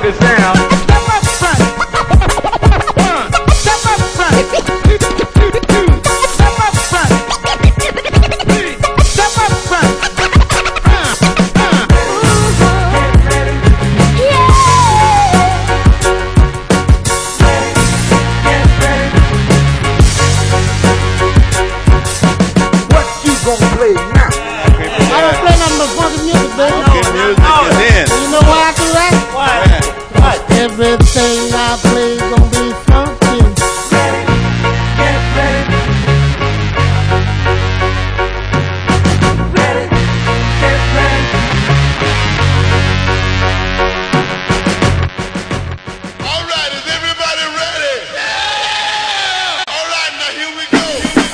this down. Step up front. Step up front. Step up front. Step up front. What you gonna play now? I don't play nothing but funky music, baby. Funky music is in. You know why I do that? Why? Everything I play gonna be funky. All right, is everybody ready? Yeah! All right, now here we go.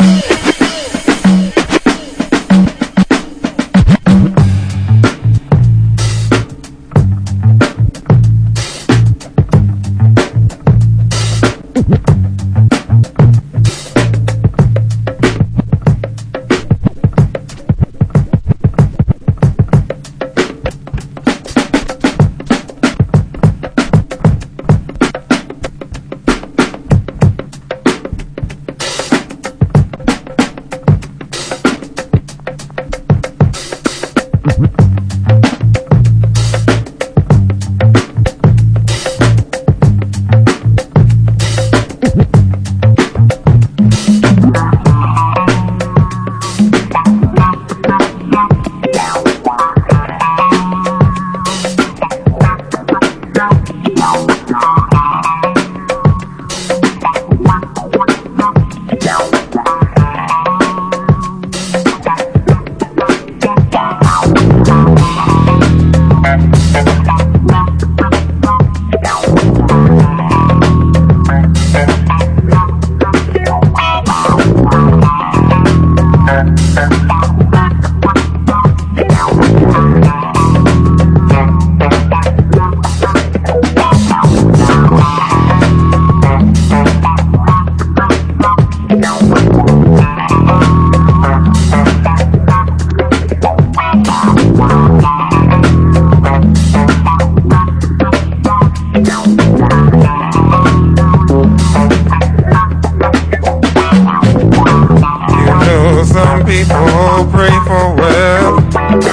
Some people pray for wealth,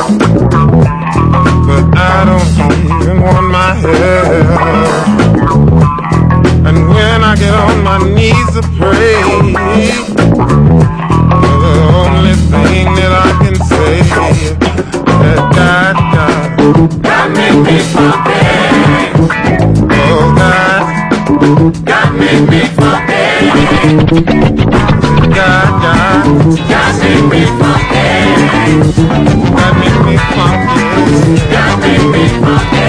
but I don't even want my help. And when I get on my knees to pray, the only thing that I can say is that God make me funky. Oh God make me funky. God make me funky. God make me funky. God make me funky.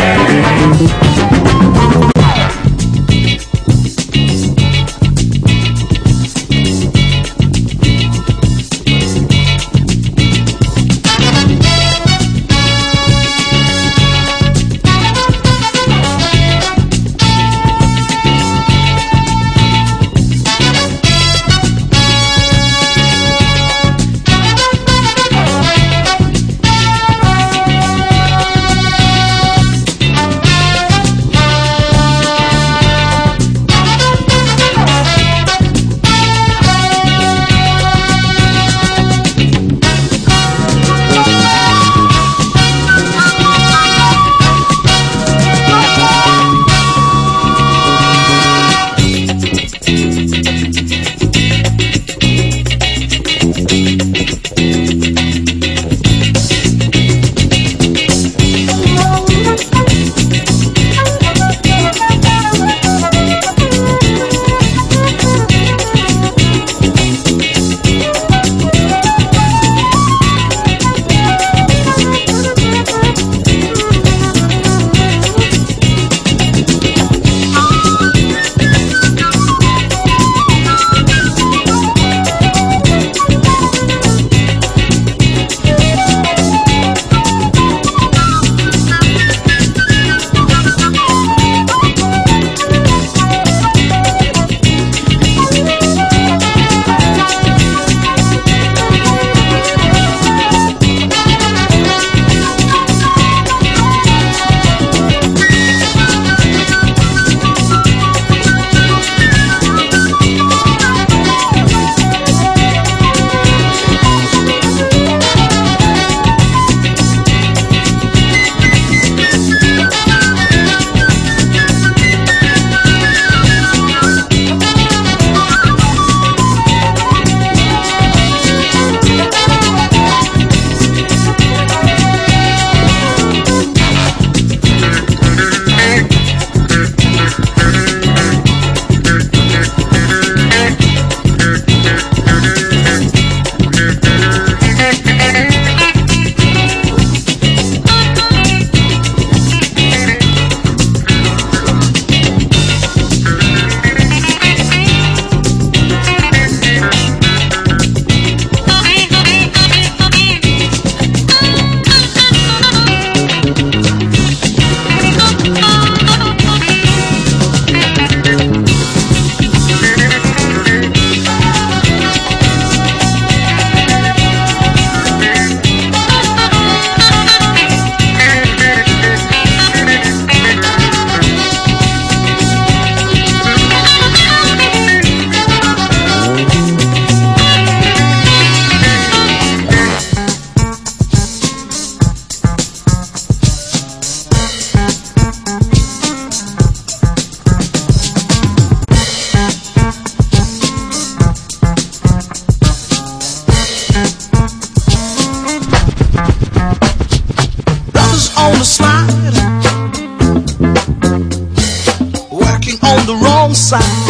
the side.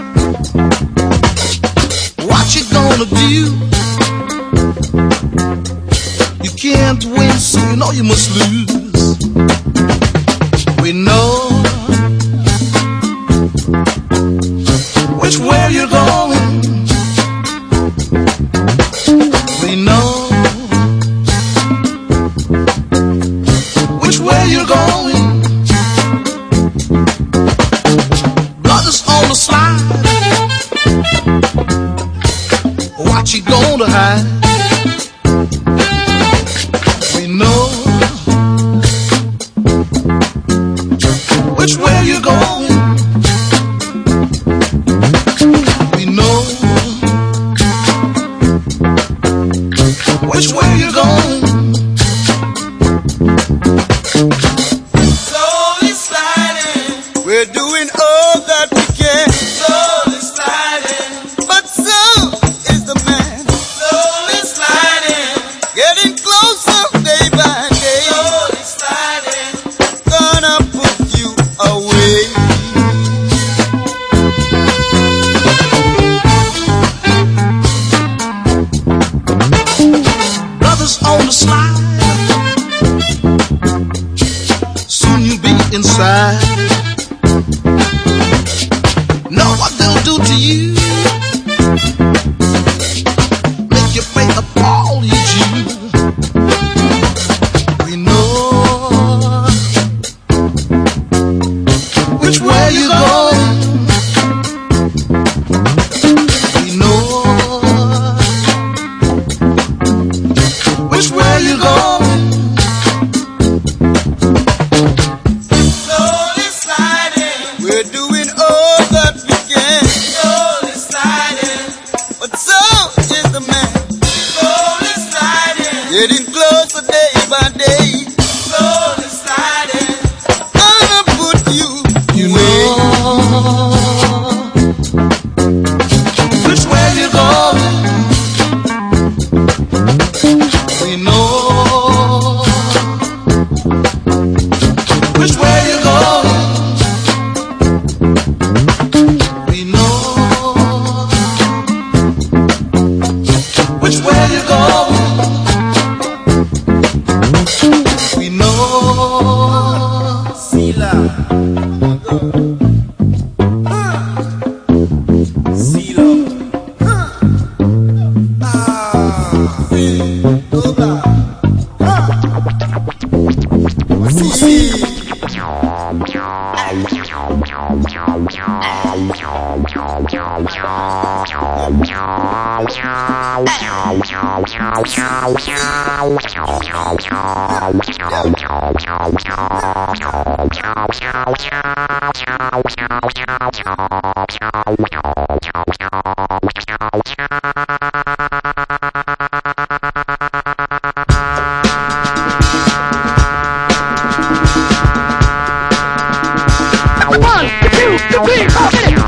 What you gonna do? You can't win, so you know you must lose. We know which way you're going. We know which way you're going. Brothers on the slide. What you gonna hide? We know which way you're going. We know which way you're going. Slowly sliding, we're doing all that we can. Slowly sliding, but so is the man. Slowly sliding, getting closer day by day. Slowly sliding, gonna put you away. Brothers on the slide. Soon you'll be inside. Know what they'll do to you. Make you pay up all you do. We know which way you're going. We know which way you're going. Slowly sliding, we're doing all that we can. Slowly sliding, but so is the man. Slowly sliding, getting closer day by day. Slowly sliding, gonna put you away. Which way you going? We know which way you going. We know which way you going. We know. Sila. Silo. Oba. One, two, three, four, hit it.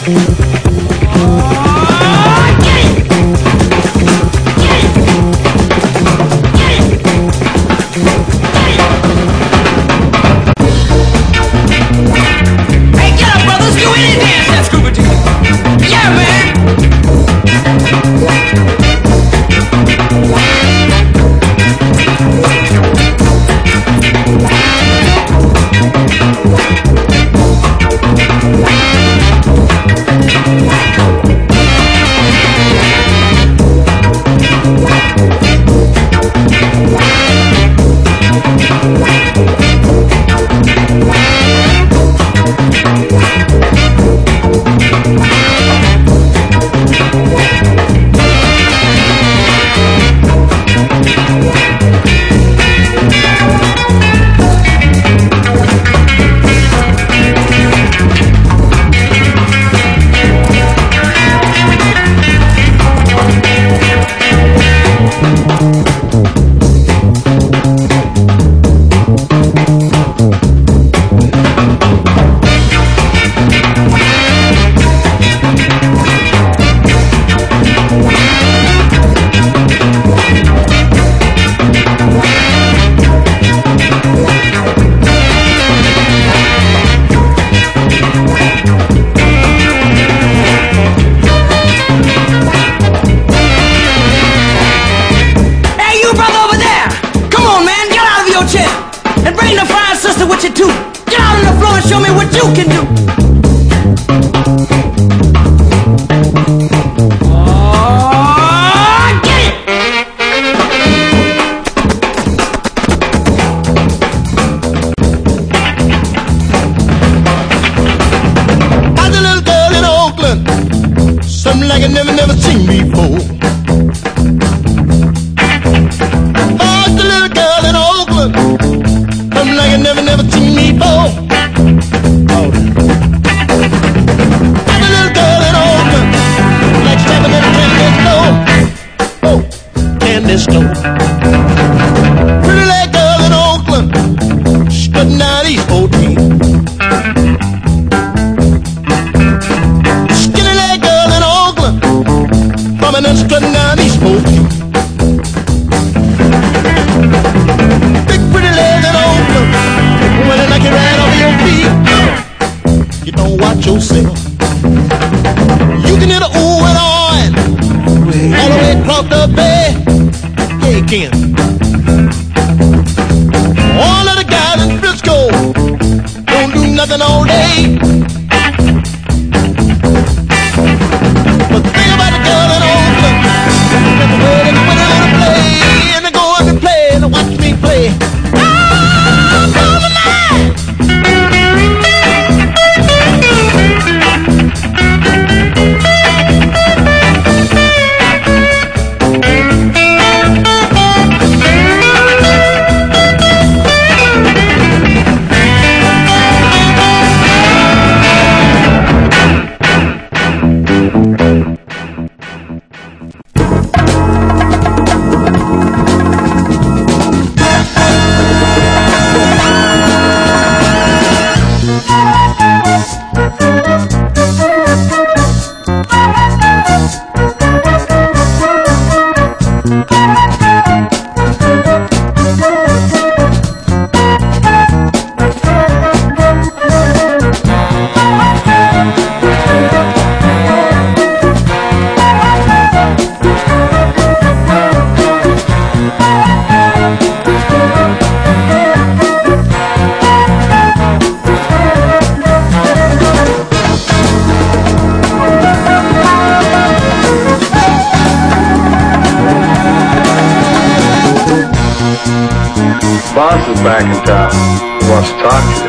Boss is back in town. He wants to talk to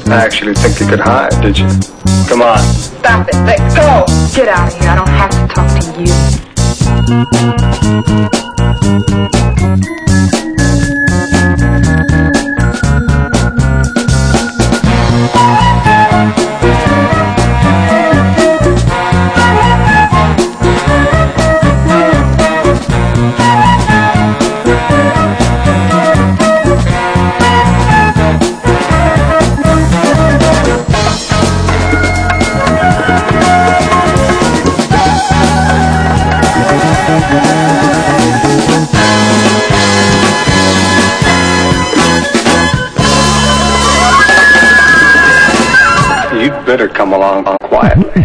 actually think you could hide, did you? Come on. Stop it. Let go. Get out of here. I don't have to talk to you. You'd better come along quietly.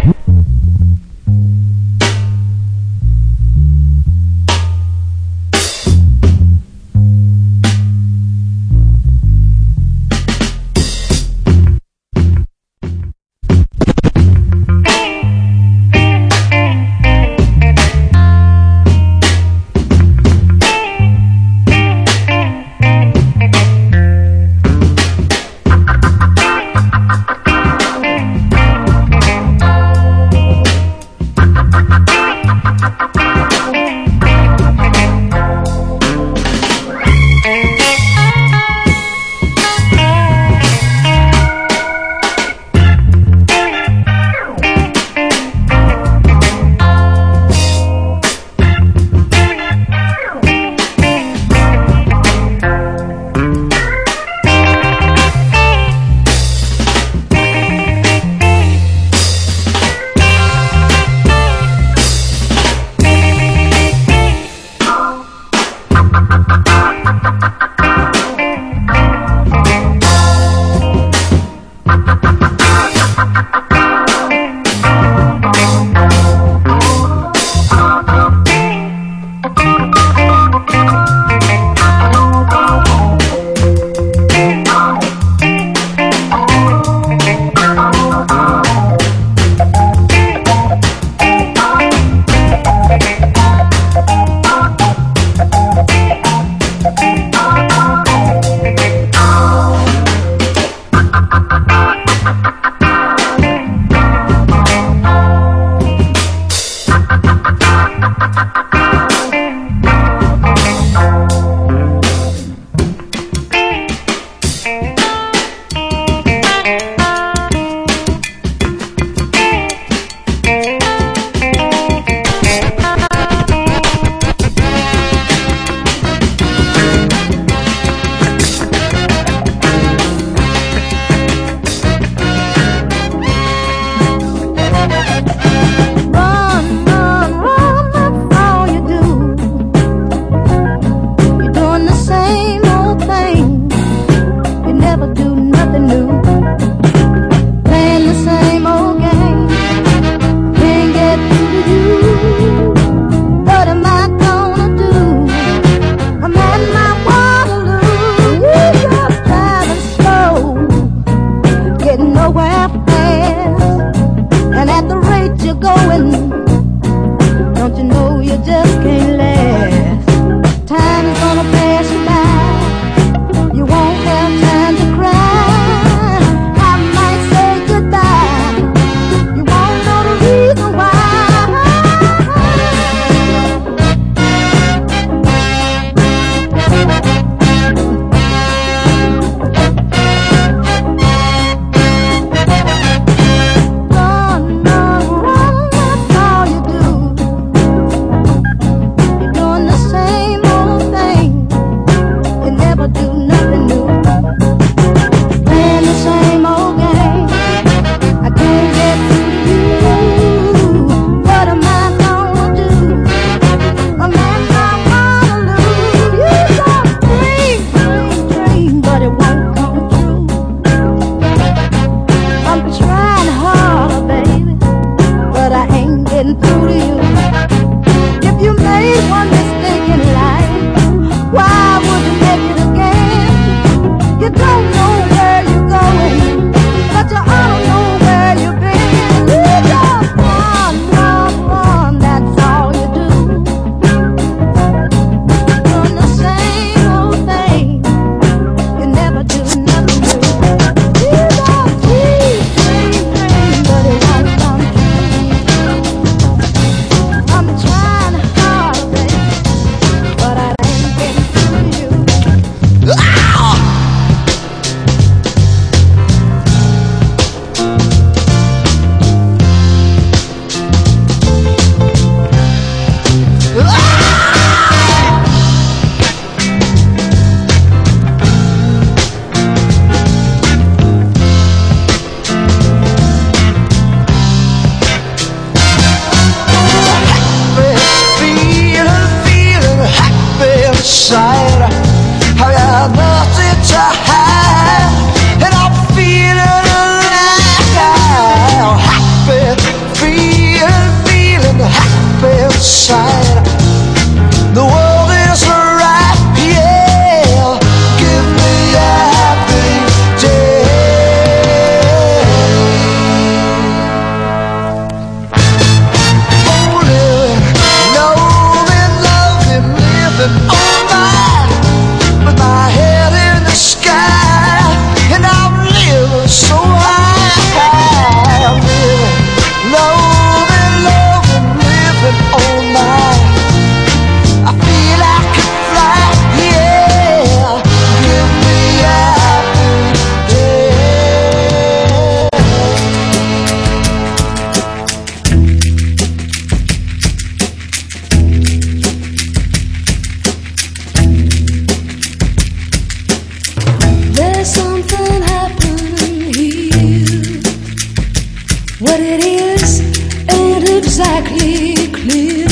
What it is ain't exactly clear.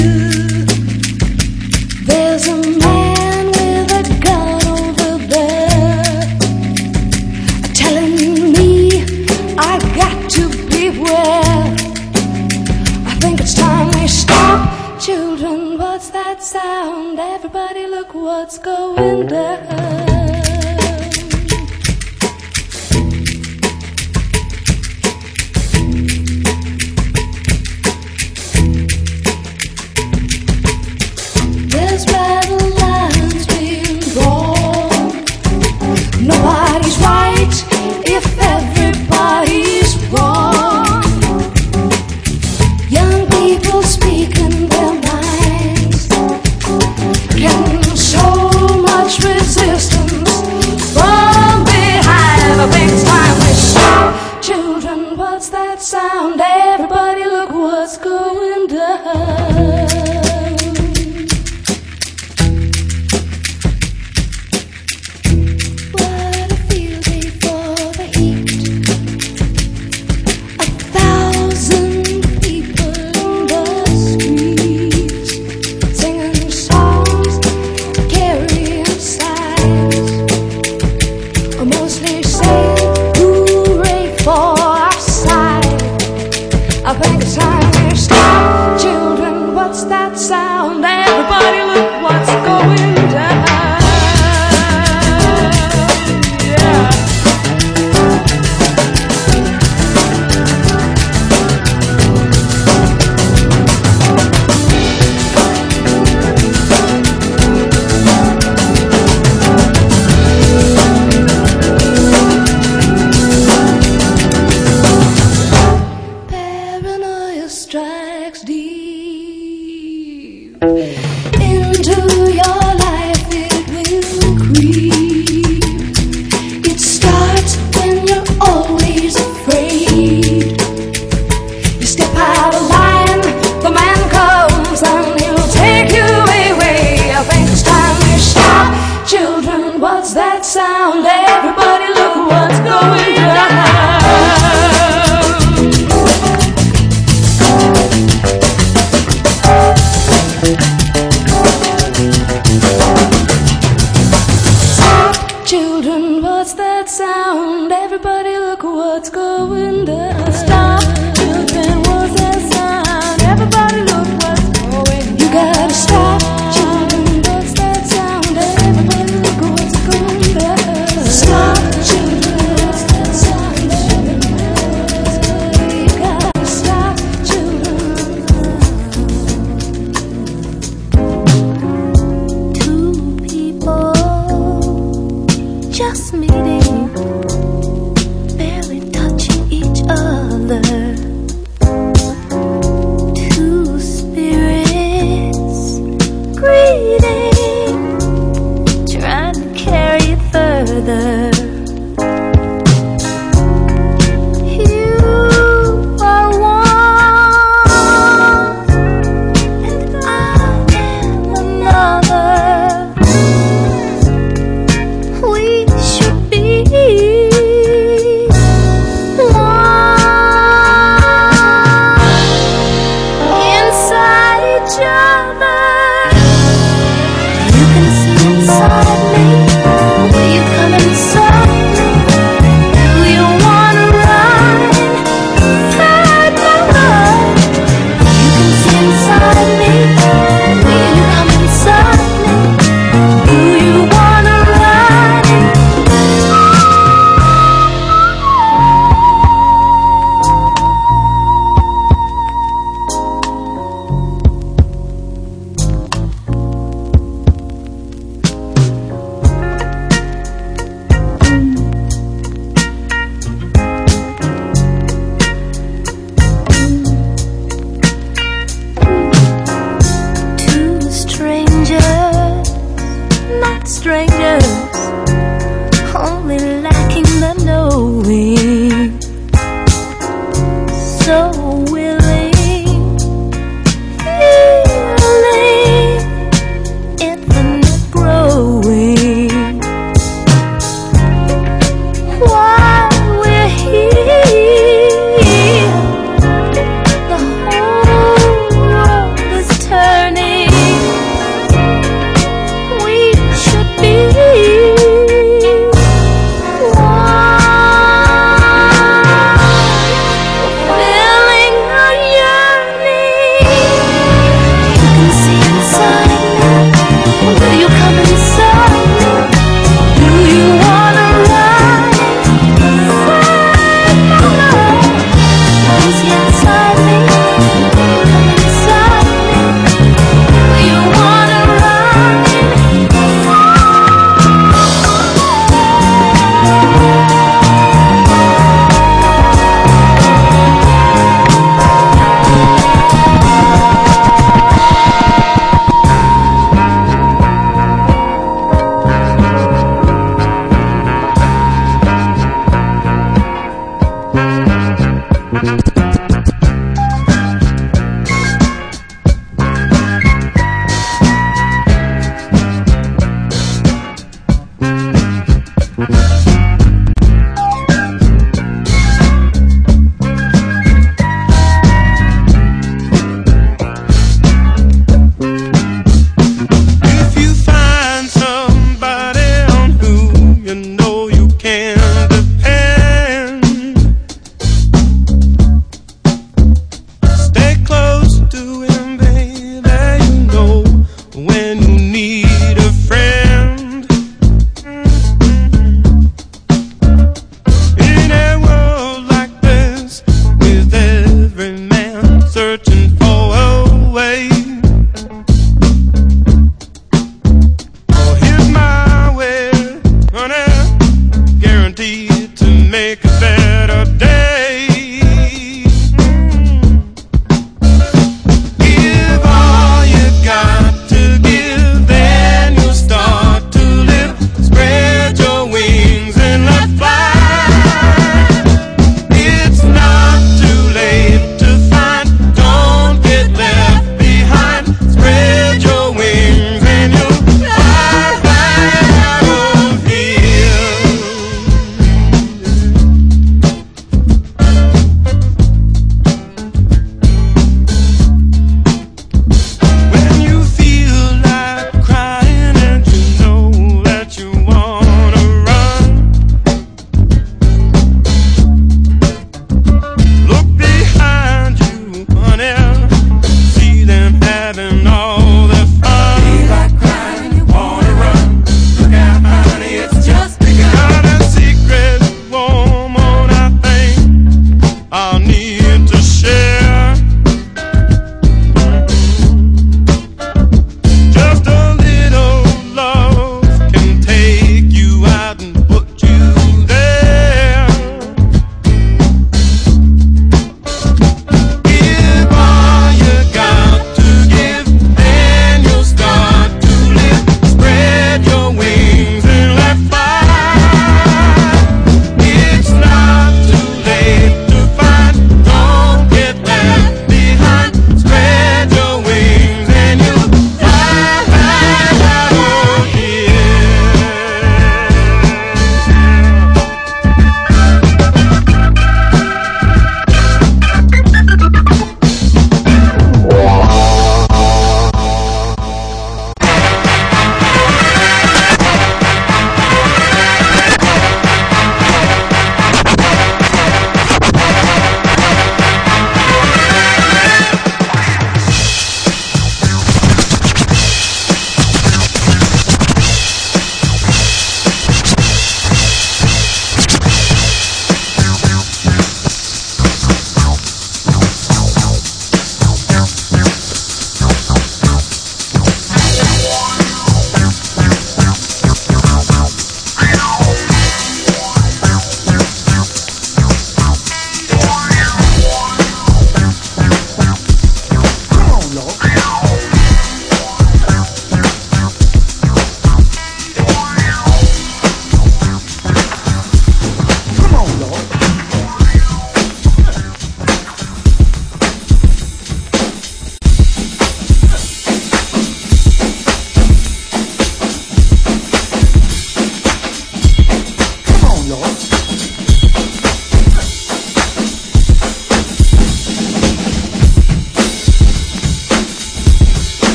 There's a man with a gun over there telling me I got to beware. I think it's time we stop. Children, what's that sound? Everybody look what's going down. There's battle lines being drawn. Nobody's right if everybody's wrong. Young people speaking their minds can show much resistance from behind. I think it's time we stop. Children, what's that sound? Everybody look what's going down.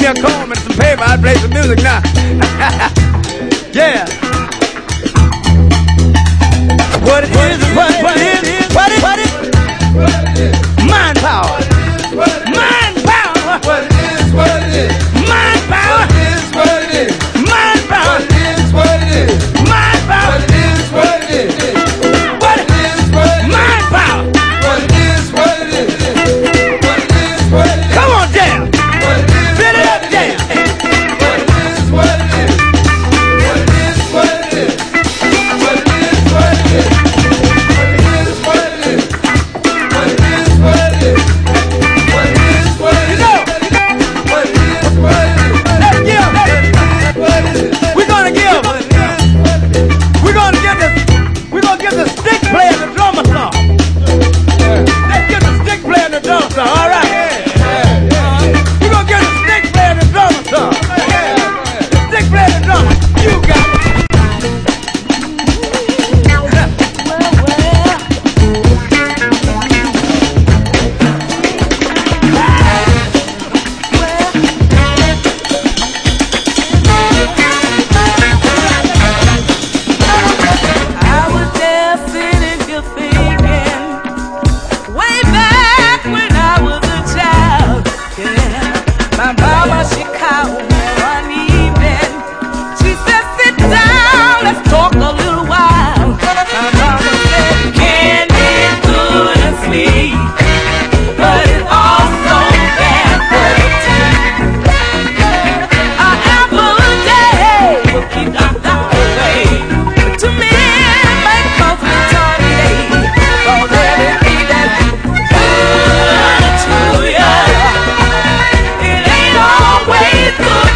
a comb and some paper, I'd play some music now. Yeah. What it is, what it is, what it is. Mind power. Mind power. What it is, what it is. Mind power. What it is, what it is. Mind power. What it is, what it is. Mind power. What it is, what it is. What it is, what it is. Mind power. What it is, what it is. What it is, what it is. Come on, jam. Fill it up, jam. What it is, what it is. What it is, what it is. What it is, what it is. What it is, what it is. What it is, what it is. What it is, what it is. You know. What it is, what it is. Let's give. What it is. We're gonna give. We're gonna give the stick player the drummer song. Let's give the stick player the drummer song. All right. We're gonna give the stick player the drummer song. The stick player the drummer. You got it. I was there sitting here thinking, way back when I was a child. Yeah. My mama, she called me one evening. She said, sit down, let's talk a little while. My mama said, candy is good and sweet, but it's also bad for the teeth. An apple a day will keep doctor away. But to me, it may cause me tummy ache. 'Cause everything that's good to ya, it ain't always good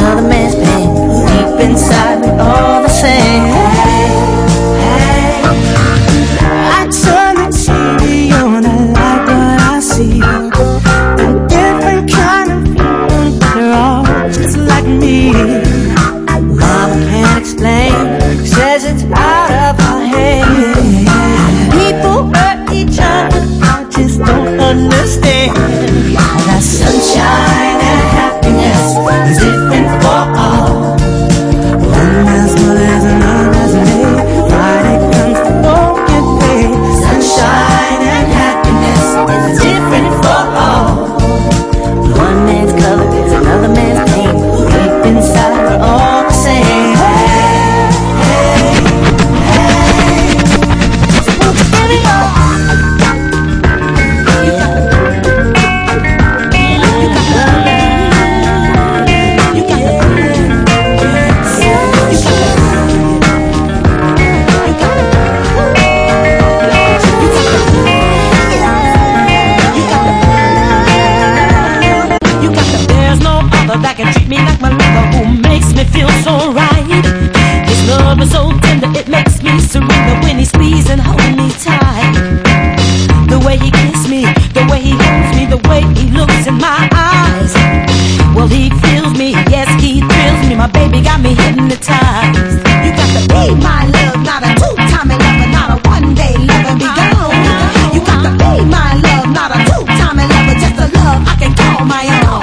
another man's pain. Deep inside we all the same. I turn the TV on, I like what I see. A different kind of feeling, but they're all just like me. Mama can't explain, says it's out of her head. People hurt each other, I just don't understand. That sunshine and happiness is different for all. One man's good as another's day. Friday comes to won't get paid. Sunshine and happiness is different for all. One man's color is another man's pain. Deep inside we're all the same. That can treat me like my lover, who makes me feel so right. His love is so tender, it makes me surrender when he squeezes and holds me tight. The way he kisses me, the way he holds me, the way he looks in my eyes. Well, he fills me, yes, he thrills me. My baby got me hypnotized. You got to be my love, not a two-time lover, not a one-day lover and be gone. You got to be my love, not a two-time lover, just a love I can call my own.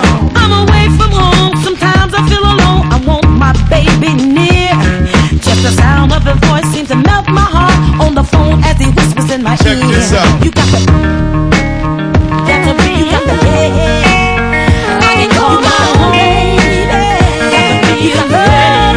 Baby near, just the sound of his voice seems to melt my heart on the phone as he whispers in my ear. Check this out. You got to be, you got to be. I can call my own baby. Got to be a love,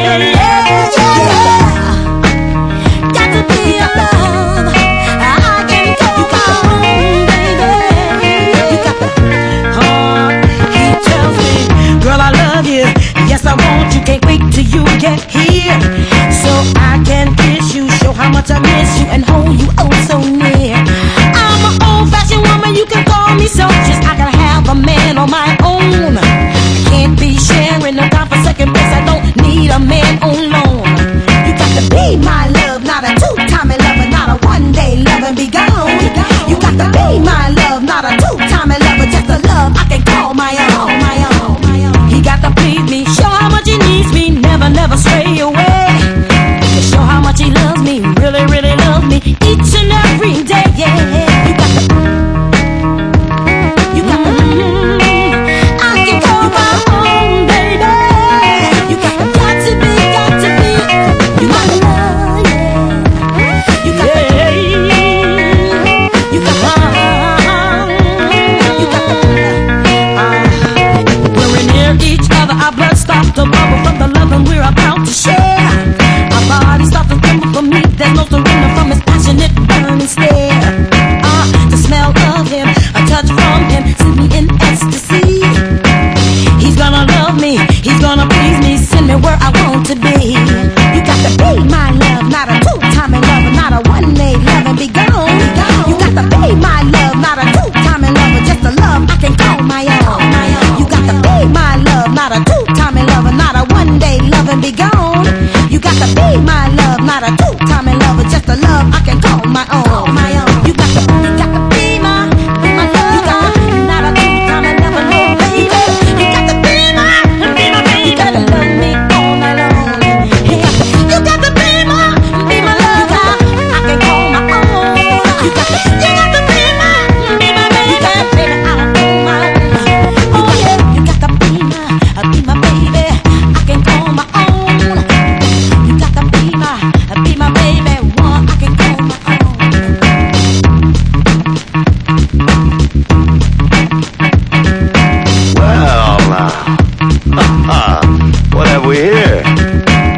got to be a love. I can call my own baby. You got to, he tells me, girl, I love you. Yes, I want you, can't wait till you get here, so I can kiss you, show how much I miss you, and hold you oh so near. I'm an old-fashioned woman, you can call me so, just I can have a man on my own. I can't be sharing no time for second place, I don't need a man on loan. You got to be my love, not a two-time lover, not a one-day lover and be gone. You got to be my love, not a two-time lover, just a love I can call my own. He got to please me, show how much he needs me, never stray away. To show how much he loves me, really loves me, each and every day. Yeah, you got to, I can call my own baby. You got to be, you got to love, yeah. You got to, you got to, we're near each other, our blood starts to bubble from the love and we're about to share. Our bodies start to tremble for me, there's no surrender from his passionate burning stare. The smell of him, a touch from him, sends me in ecstasy. He's gonna love me, he's gonna please me, send me where I want to be. You got to be my love, not a two-time lover, not a one-day love and be gone. You got to be my love, not a two-time lover, just a love I can call my own. You got to be my love, not a two-time lover, not a one-day love and be gone. You got to be my love, not a two-time lover, just a love I can call my own. You got to be my love. You got to, not a two-time lover, no baby. You got to be my baby. You got to love me all night long. You got to be my love, I can call my own. You got to be my baby. Baby, I don't know my own. Oh yeah, you got to be my baby. I can call my own. You got to be my baby. One I can call my own. Well, now, what have we here?